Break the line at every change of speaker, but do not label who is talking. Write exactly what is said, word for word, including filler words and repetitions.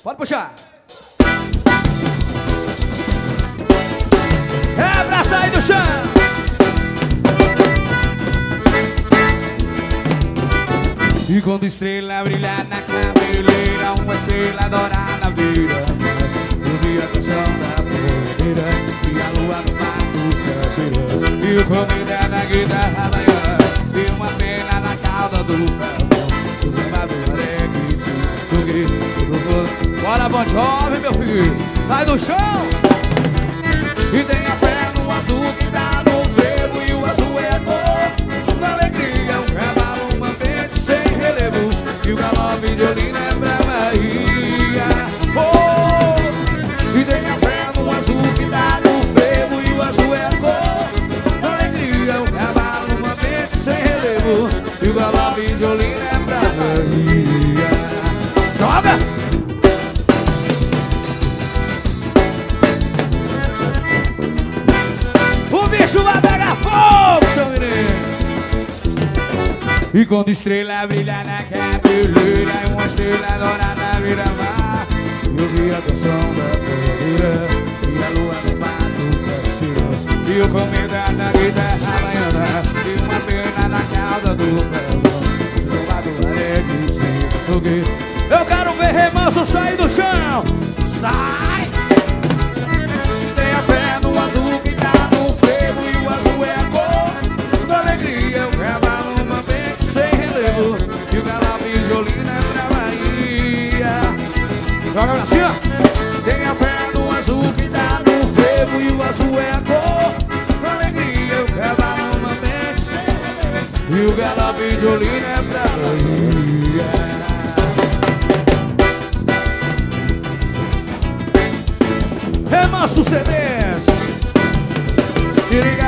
Pode puxar. É pra sair do chão. E quando estrela brilhar na cabeleira, uma estrela dourada vira, eu vi a canção da poeira e a lua no mato canseira. E o comida da guitarra baiana e uma pena na cauda do pão. Os alegres do grito. Bora, Bon Jovi, meu filho, sai do chão. E tenha fé no azul que tá no frevo, e o azul é a cor da alegria. Um cavalo, uma mente sem relevo, e o galope de Olinda é pra Bahia. Oh! E tenha fé no azul que tá no frevo, e o azul é a cor da alegria. Um cavalo, uma mente sem relevo, e o galope de Olinda é pra Bahia. Joga! O bicho vai pegar fogo, seu menino. E quando estrela brilha na cabeleira, e uma estrela dourada vira mar, eu vi a canção da poeira e a lua no mato canseira. E o comida da guitarra baiana e uma pena na cauda do melão. Seu lado alegre sem foguê. Eu quero ver remanso sair do chão. Sai! E tenha fé no azul que tá no frevo, e o azul é a cor da alegria. O cavalo, uma mente sem relevo, e o galope de Olinda é pra Bahia. Joga pra cima. Tenha fé no azul que tá no frevo, e o azul é a cor da alegria. O cavalo, uma mente sem relevo, e o galope de Olinda é pra Bahia. Remanso C Ds. Se liga